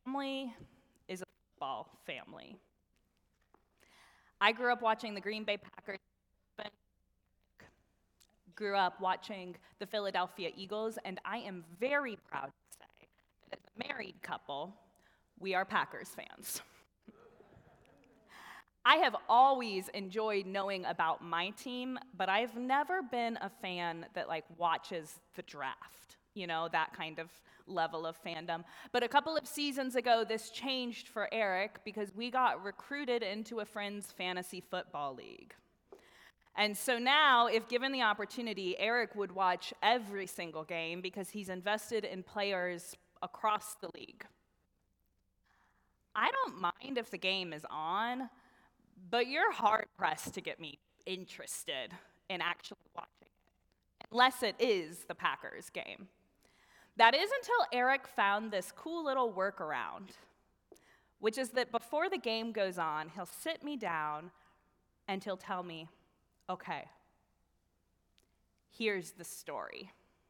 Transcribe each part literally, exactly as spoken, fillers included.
family is a football family. I grew up watching the Green Bay Packers, grew up watching the Philadelphia Eagles, and I am very proud to say that as a married couple, we are Packers fans. I have always enjoyed knowing about my team, but I've never been a fan that like watches the draft, you know, that kind of level of fandom. But a couple of seasons ago, this changed for Eric because we got recruited into a friend's fantasy football league. And so now, if given the opportunity, Eric would watch every single game because he's invested in players across the league. I don't mind if the game is on, but you're hard-pressed to get me interested in actually watching it, unless it is the Packers game. That is until Eric found this cool little workaround, which is that before the game goes on, he'll sit me down and he'll tell me, okay, here's the story.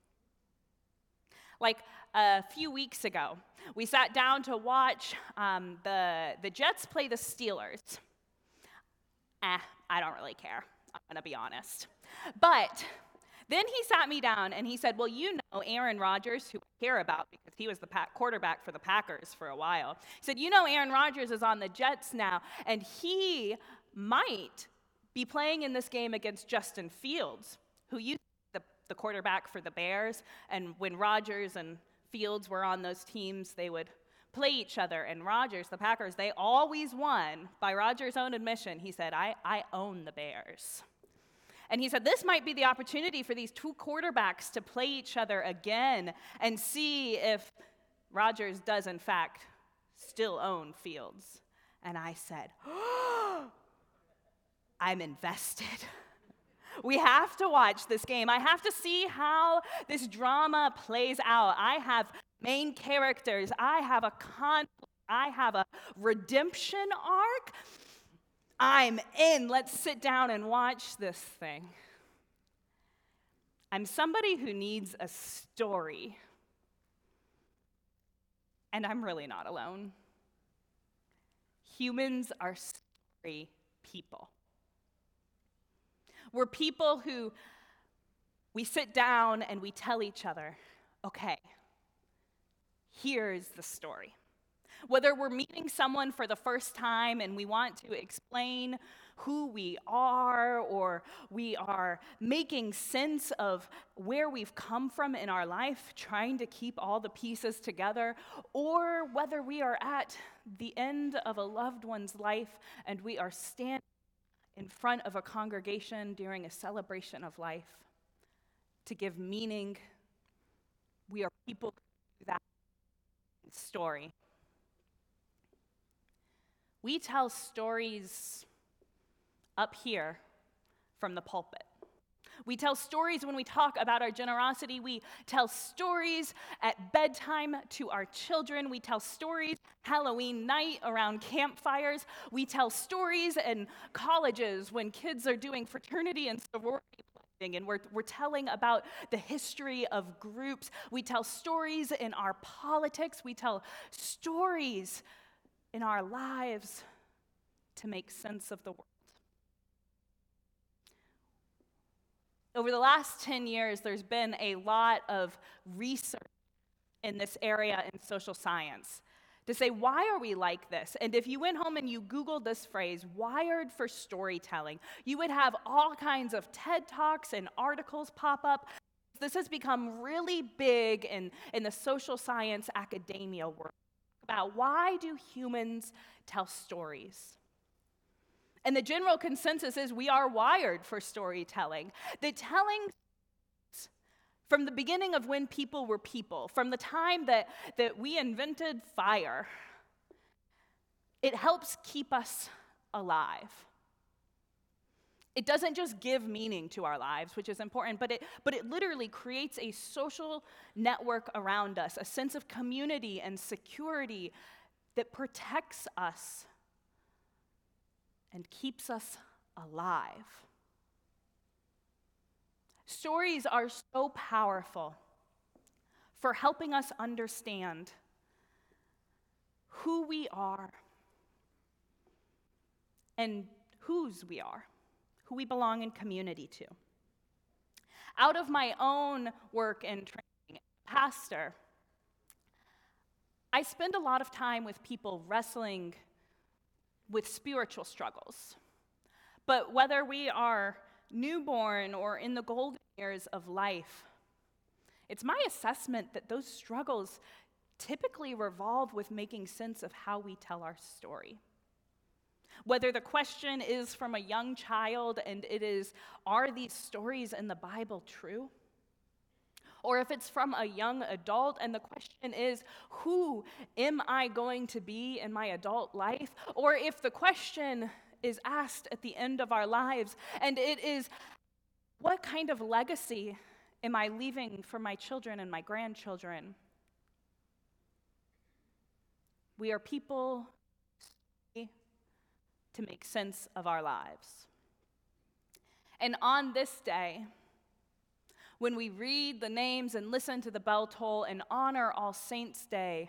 Like a few weeks ago, we sat down to watch um, the, the Jets play the Steelers. Eh, I don't really care, I'm gonna be honest. But then he sat me down and he said, well, you know Aaron Rodgers, who I care about because he was the quarterback for the Packers for a while. He said, you know Aaron Rodgers is on the Jets now, and he might be playing in this game against Justin Fields, who used to be the, the quarterback for the Bears, and when Rodgers and Fields were on those teams, they would play each other, and Rodgers, the Packers, they always won. By Rodgers' own admission, he said, I, I own the Bears. And he said, this might be the opportunity for these two quarterbacks to play each other again and see if Rodgers does, in fact, still own Fields. And I said, oh, I'm invested. We have to watch this game. I have to see how this drama plays out. I have main characters. I have a conflict. I have a redemption arc. I'm in. Let's sit down and watch this thing. I'm somebody who needs a story. And I'm really not alone. Humans are story people. We're people who we sit down and we tell each other, okay, here's the story. Whether we're meeting someone for the first time and we want to explain who we are, or we are making sense of where we've come from in our life, trying to keep all the pieces together, or whether we are at the end of a loved one's life and we are standing in front of a congregation during a celebration of life to give meaning, we are people who do that story. We tell stories up here from the pulpit. We tell stories when we talk about our generosity. We tell stories at bedtime to our children. We tell stories Halloween night around campfires. We tell stories in colleges when kids are doing fraternity and sorority pledging, and we're, we're telling about the history of groups. We tell stories in our politics. We tell stories in our lives to make sense of the world. Over the last ten years, there's been a lot of research in this area in social science to say, why are we like this? And if you went home and you Googled this phrase, wired for storytelling, you would have all kinds of TED Talks and articles pop up. This has become really big in, in the social science academia world about why do humans tell stories? And the general consensus is we are wired for storytelling. The telling from the beginning of when people were people, from the time that, that we invented fire, it helps keep us alive. It doesn't just give meaning to our lives, which is important, but it, but it literally creates a social network around us, a sense of community and security that protects us and keeps us alive. Stories are so powerful for helping us understand who we are and whose we are, who we belong in community to. Out of my own work and training, pastor, I spend a lot of time with people wrestling with spiritual struggles. But whether we are newborn or in the golden years of life, it's my assessment that those struggles typically revolve with making sense of how we tell our story. Whether the question is from a young child and it is, are these stories in the Bible true? Or if it's from a young adult and the question is, who am I going to be in my adult life? Or if the question is asked at the end of our lives and it is, what kind of legacy am I leaving for my children and my grandchildren? We are people to make sense of our lives. And on this day, when we read the names and listen to the bell toll and honor All Saints' Day,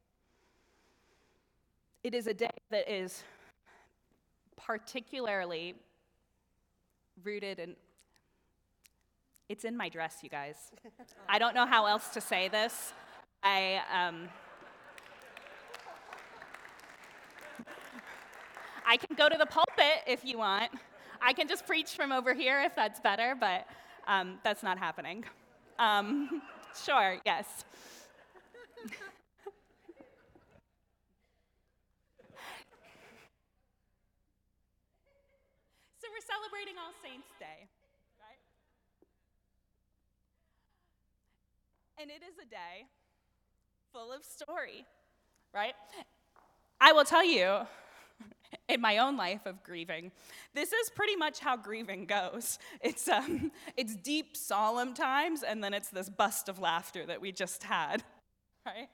it is a day that is particularly rooted in, it's in my dress, you guys. I don't know how else to say this. I, um, I can go to the pulpit if you want. I can just preach from over here if that's better, but um, that's not happening. Um, sure, yes. So we're celebrating All Saints' Day, right? And it is a day full of story, right? I will tell you, in my own life of grieving, this is pretty much how grieving goes. It's um, it's deep, solemn times, and then it's this bust of laughter that we just had, right?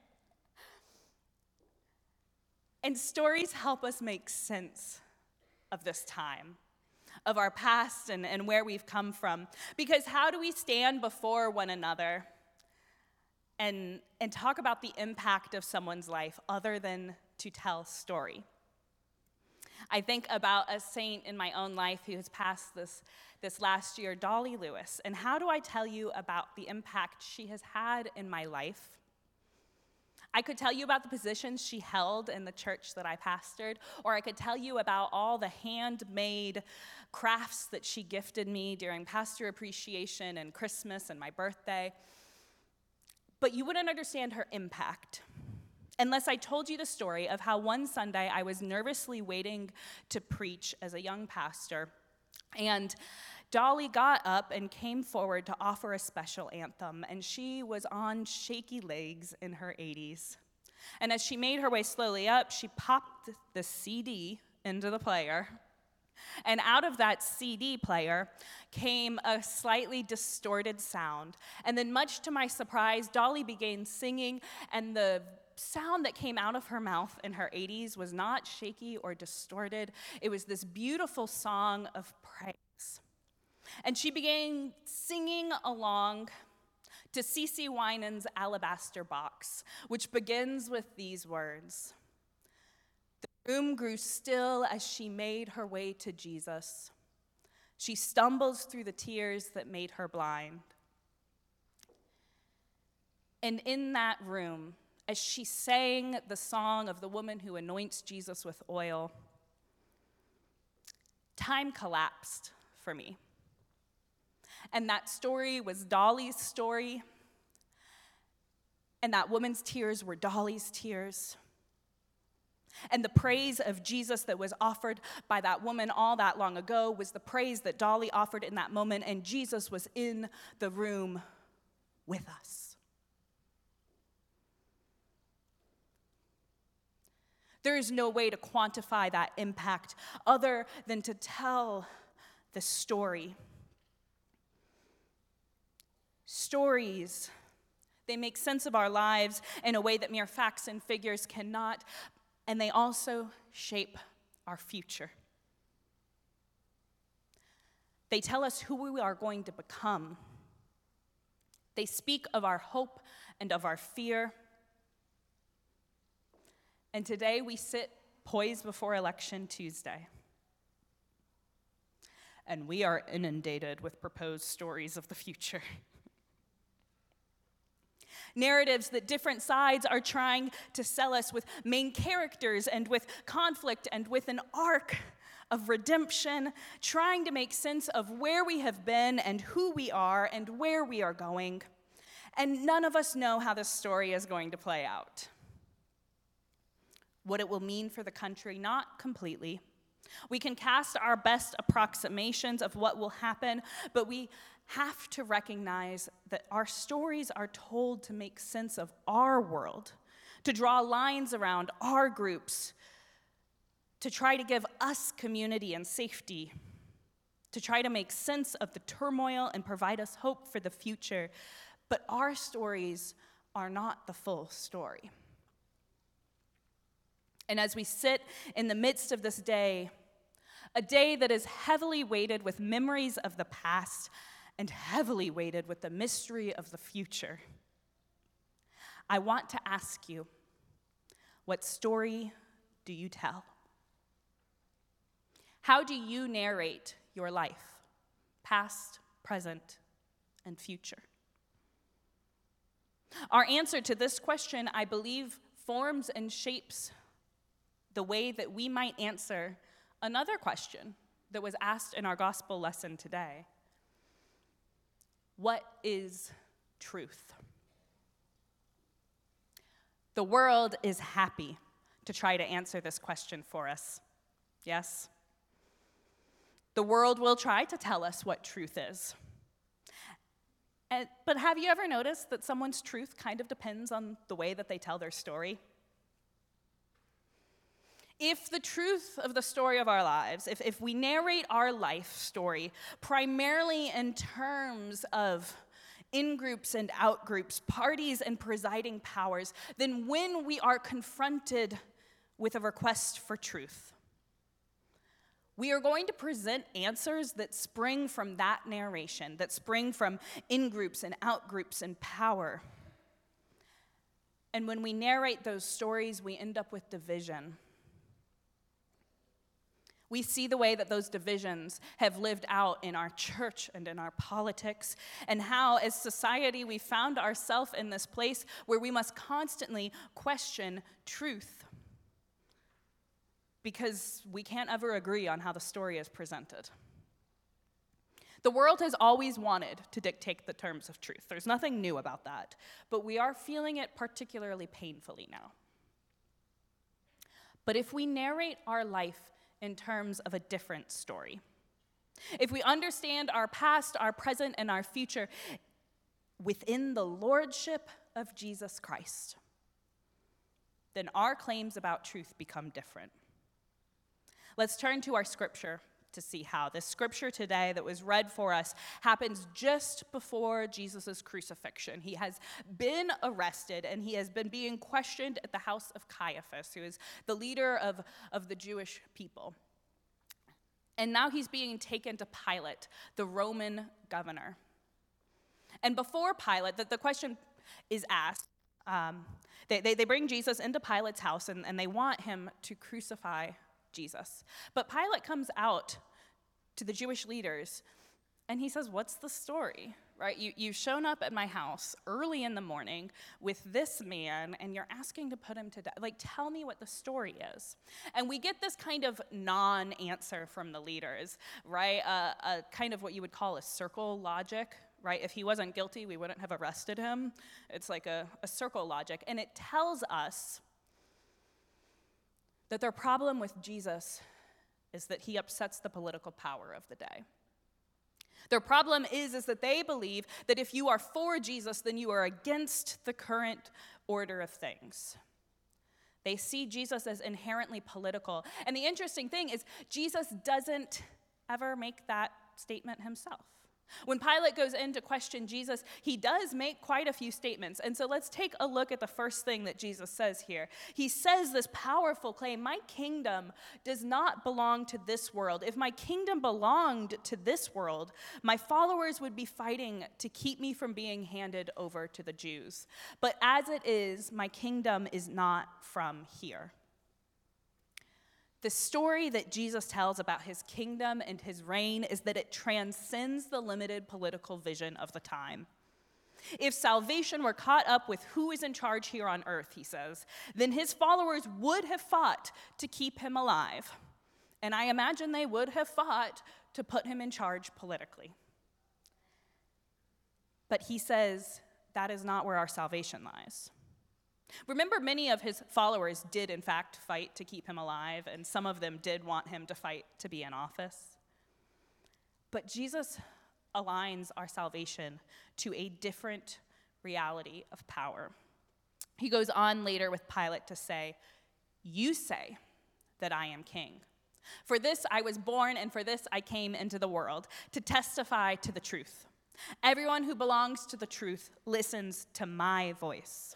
And stories help us make sense of this time, of our past and, and where we've come from. Because how do we stand before one another and, and talk about the impact of someone's life other than to tell story? I think about a saint in my own life who has passed this, this last year, Dolly Lewis. And how do I tell you about the impact she has had in my life? I could tell you about the positions she held in the church that I pastored, or I could tell you about all the handmade crafts that she gifted me during pastor appreciation and Christmas and my birthday. But you wouldn't understand her impact unless I told you the story of how one Sunday I was nervously waiting to preach as a young pastor, and Dolly got up and came forward to offer a special anthem, and she was on shaky legs in her eighties. And as she made her way slowly up, she popped the C D into the player, and out of that C D player came a slightly distorted sound. And then, much to my surprise, Dolly began singing, and the sound that came out of her mouth in her eighties was not shaky or distorted. It was this beautiful song of praise. And she began singing along to C C Winans' Alabaster Box, which begins with these words: "The room grew still as she made her way to Jesus. She stumbles through the tears that made her blind." And in that room, as she sang the song of the woman who anoints Jesus with oil, time collapsed for me. And that story was Dolly's story, and that woman's tears were Dolly's tears. And the praise of Jesus that was offered by that woman all that long ago was the praise that Dolly offered in that moment, and Jesus was in the room with us. There is no way to quantify that impact other than to tell the story. Stories, they make sense of our lives in a way that mere facts and figures cannot, and they also shape our future. They tell us who we are going to become. They speak of our hope and of our fear. And today we sit poised before Election Tuesday. And we are inundated with proposed stories of the future. Narratives that different sides are trying to sell us with main characters and with conflict and with an arc of redemption, trying to make sense of where we have been and who we are and where we are going. And none of us know how this story is going to play out. What it will mean for the country, not completely. We can cast our best approximations of what will happen, but we have to recognize that our stories are told to make sense of our world, to draw lines around our groups, to try to give us community and safety, to try to make sense of the turmoil and provide us hope for the future. But our stories are not the full story. And as we sit in the midst of this day, a day that is heavily weighted with memories of the past and heavily weighted with the mystery of the future, I want to ask you, what story do you tell? How do you narrate your life, past, present, and future? Our answer to this question, I believe, forms and shapes the way that we might answer another question that was asked in our gospel lesson today. What is truth? The world is happy to try to answer this question for us. Yes? The world will try to tell us what truth is. And, but have you ever noticed that someone's truth kind of depends on the way that they tell their story? If the truth of the story of our lives, if, if we narrate our life story primarily in terms of in-groups and out-groups, parties and presiding powers, then when we are confronted with a request for truth, we are going to present answers that spring from that narration, that spring from in-groups and out-groups and power. And when we narrate those stories, we end up with division. We see the way that those divisions have lived out in our church and in our politics, and how, as society, we found ourselves in this place where we must constantly question truth because we can't ever agree on how the story is presented. The world has always wanted to dictate the terms of truth. There's nothing new about that, but we are feeling it particularly painfully now. But if we narrate our life in terms of a different story, if we understand our past, our present, and our future within the lordship of Jesus Christ, then our claims about truth become different. Let's turn to our scripture to see how. This scripture today that was read for us happens just before Jesus' crucifixion. He has been arrested and he has been being questioned at the house of Caiaphas, who is the leader of, of the Jewish people. And now he's being taken to Pilate, the Roman governor. And before Pilate, the, the question is asked, um, they, they, they bring Jesus into Pilate's house and, and they want him to crucify Jesus. But Pilate comes out to the Jewish leaders and he says, what's the story, right? You, you've shown up at my house early in the morning with this man and you're asking to put him to death. Like, tell me what the story is. And we get this kind of non-answer from the leaders, right? Uh, a kind of what you would call a circle logic, right? If he wasn't guilty, we wouldn't have arrested him. It's like a, a circle logic. And it tells us that their problem with Jesus is that he upsets the political power of the day. Their problem is, is that they believe that if you are for Jesus, then you are against the current order of things. They see Jesus as inherently political. And the interesting thing is, Jesus doesn't ever make that statement himself. When Pilate goes in to question Jesus, he does make quite a few statements. And so let's take a look at the first thing that Jesus says here. He says this powerful claim, my kingdom does not belong to this world. If my kingdom belonged to this world, my followers would be fighting to keep me from being handed over to the Jews. But as it is, my kingdom is not from here. The story that Jesus tells about his kingdom and his reign is that it transcends the limited political vision of the time. If salvation were caught up with who is in charge here on earth, he says, then his followers would have fought to keep him alive. And I imagine they would have fought to put him in charge politically. But he says that is not where our salvation lies. Remember, many of his followers did, in fact, fight to keep him alive, and some of them did want him to fight to be in office. But Jesus aligns our salvation to a different reality of power. He goes on later with Pilate to say, "You say that I am king. For this I was born, and for this I came into the world, to testify to the truth. Everyone who belongs to the truth listens to my voice."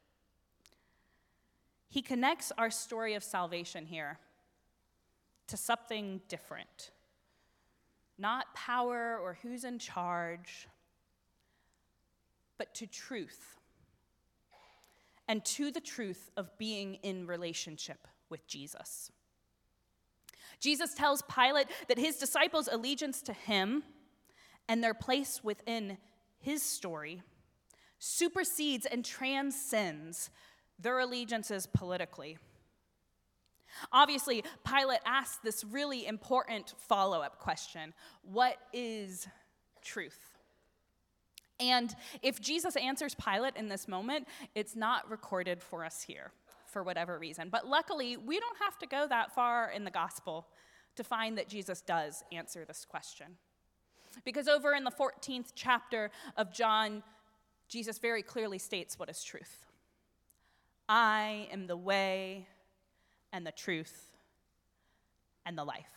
He connects our story of salvation here to something different. Not power or who's in charge, but to truth. And to the truth of being in relationship with Jesus. Jesus tells Pilate that his disciples' allegiance to him and their place within his story supersedes and transcends their allegiances politically. Obviously, Pilate asks this really important follow-up question: what is truth? And if Jesus answers Pilate in this moment, it's not recorded for us here, for whatever reason. But luckily, we don't have to go that far in the gospel to find that Jesus does answer this question. Because over in the fourteenth chapter of John, Jesus very clearly states what is truth. I am the way and the truth and the life.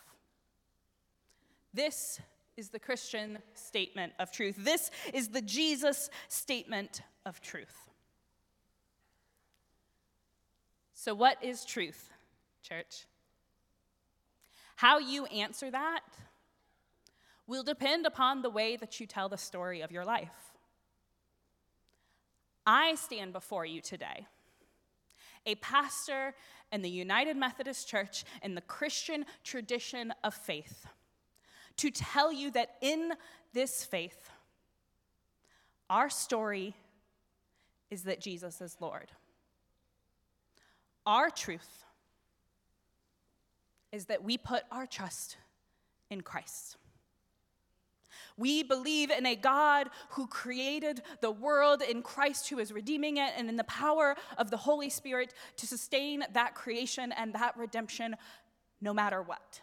This is the Christian statement of truth. This is the Jesus statement of truth. So what is truth, church? How you answer that will depend upon the way that you tell the story of your life. I stand before you today, a pastor in the United Methodist Church in the Christian tradition of faith, to tell you that in this faith, our story is that Jesus is Lord. Our truth is that we put our trust in Christ. We believe in a God who created the world, in Christ who is redeeming it, and in the power of the Holy Spirit to sustain that creation and that redemption no matter what.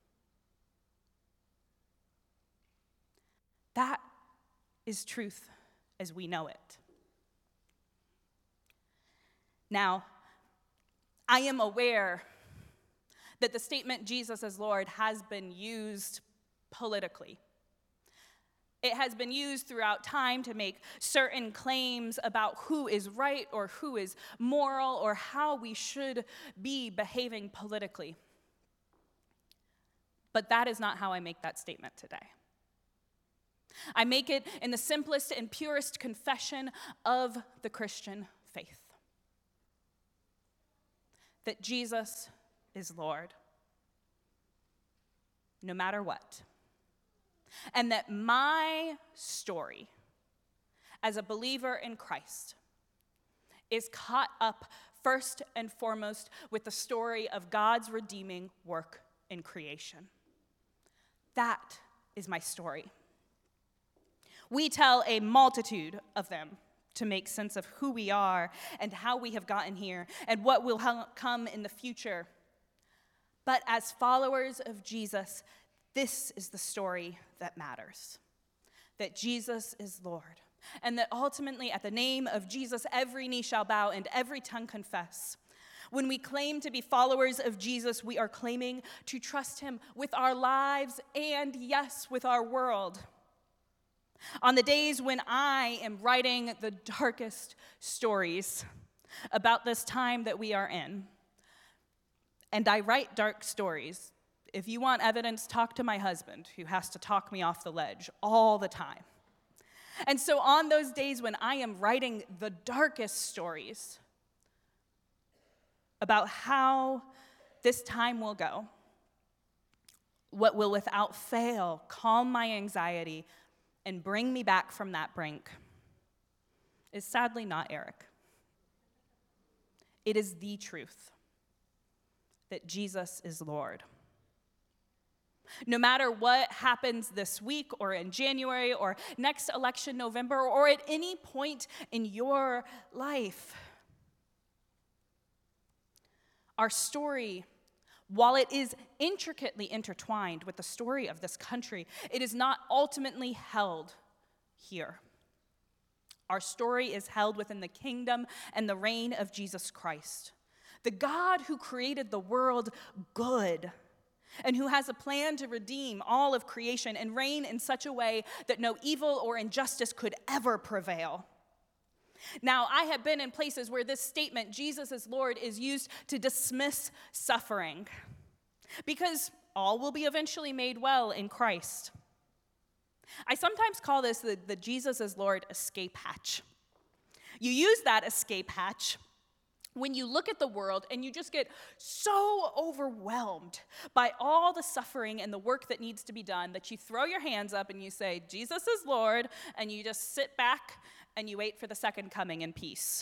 That is truth as we know it. Now, I am aware that the statement Jesus is Lord has been used politically. It has been used throughout time to make certain claims about who is right or who is moral or how we should be behaving politically. But that is not how I make that statement today. I make it in the simplest and purest confession of the Christian faith. That Jesus is Lord, no matter what. And that my story as a believer in Christ is caught up first and foremost with the story of God's redeeming work in creation. That is my story. We tell a multitude of them to make sense of who we are and how we have gotten here and what will come in the future. But as followers of Jesus, this is the story that matters, that Jesus is Lord, and that ultimately at the name of Jesus, every knee shall bow and every tongue confess. When we claim to be followers of Jesus, we are claiming to trust him with our lives and, yes, with our world. On the days when I am writing the darkest stories about this time that we are in, and I write dark stories. If you want evidence, talk to my husband, who has to talk me off the ledge all the time. And so on those days when I am writing the darkest stories about how this time will go. What will without fail calm my anxiety and bring me back from that brink is sadly not Eric. It is the truth that Jesus is Lord. No matter what happens this week or in January or next election November or at any point in your life, our story, while it is intricately intertwined with the story of this country, it is not ultimately held here. Our story is held within the kingdom and the reign of Jesus Christ, the God who created the world good and who has a plan to redeem all of creation and reign in such a way that no evil or injustice could ever prevail. Now, I have been in places where this statement, Jesus is Lord, is used to dismiss suffering because all will be eventually made well in Christ. I sometimes call this the, the Jesus is Lord escape hatch. You use that escape hatch when you look at the world and you just get so overwhelmed by all the suffering and the work that needs to be done that you throw your hands up and you say, Jesus is Lord, and you just sit back and you wait for the second coming in peace.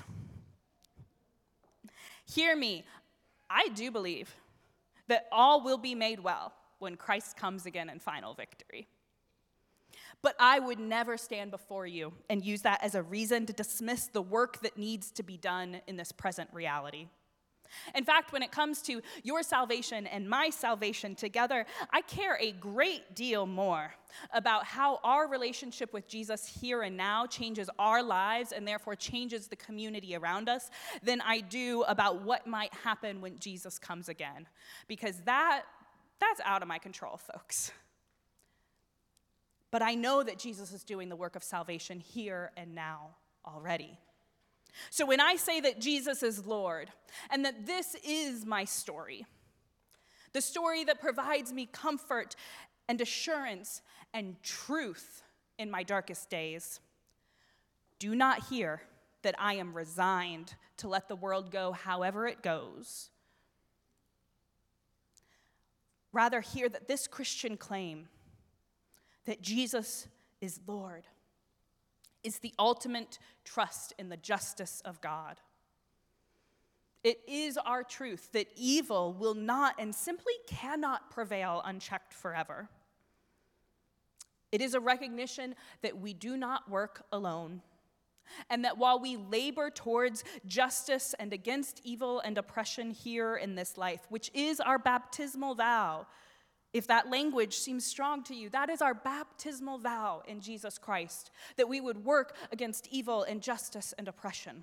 Hear me, I do believe that all will be made well when Christ comes again in final victory. But I would never stand before you and use that as a reason to dismiss the work that needs to be done in this present reality. In fact, when it comes to your salvation and my salvation together, I care a great deal more about how our relationship with Jesus here and now changes our lives and therefore changes the community around us than I do about what might happen when Jesus comes again. Because that, that's out of my control, folks. But I know that Jesus is doing the work of salvation here and now already. So when I say that Jesus is Lord and that this is my story, the story that provides me comfort and assurance and truth in my darkest days, do not hear that I am resigned to let the world go however it goes. Rather, hear that this Christian claim that Jesus is Lord is the ultimate trust in the justice of God. It is our truth that evil will not and simply cannot prevail unchecked forever. It is a recognition that we do not work alone, and that while we labor towards justice and against evil and oppression here in this life, which is our baptismal vow, if that language seems strong to you, that is our baptismal vow in Jesus Christ, that we would work against evil, injustice, and oppression.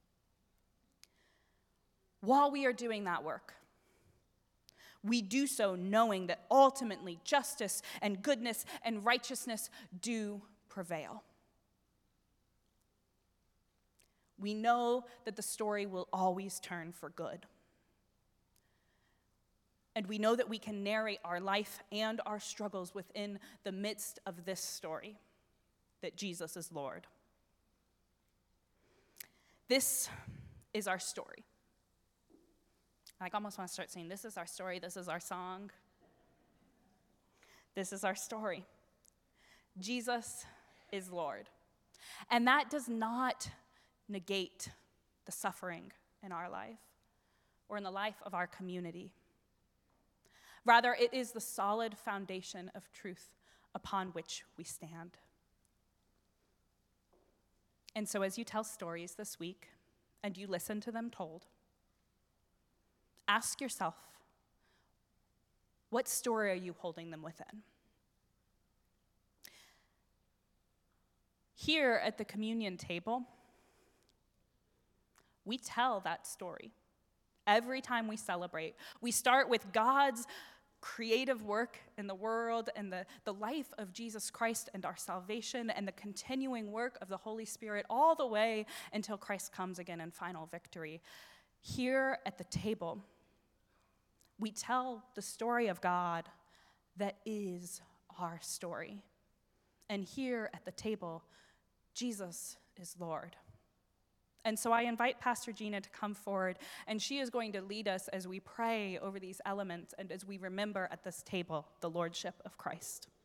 While we are doing that work, we do so knowing that ultimately justice and goodness and righteousness do prevail. We know that the story will always turn for good. And we know that we can narrate our life and our struggles within the midst of this story, that Jesus is Lord. This is our story. I almost want to start saying, this is our story, this is our song. This is our story. Jesus is Lord. And that does not negate the suffering in our life or in the life of our community. Rather, it is the solid foundation of truth upon which we stand. And so as you tell stories this week and you listen to them told, ask yourself, what story are you holding them within? Here at the communion table, we tell that story. Every time we celebrate, we start with God's creative work in the world and the, the life of Jesus Christ and our salvation and the continuing work of the Holy Spirit all the way until Christ comes again in final victory. Here at the table, we tell the story of God that is our story. And here at the table, Jesus is Lord. And so I invite Pastor Gina to come forward, and she is going to lead us as we pray over these elements and as we remember at this table the Lordship of Christ.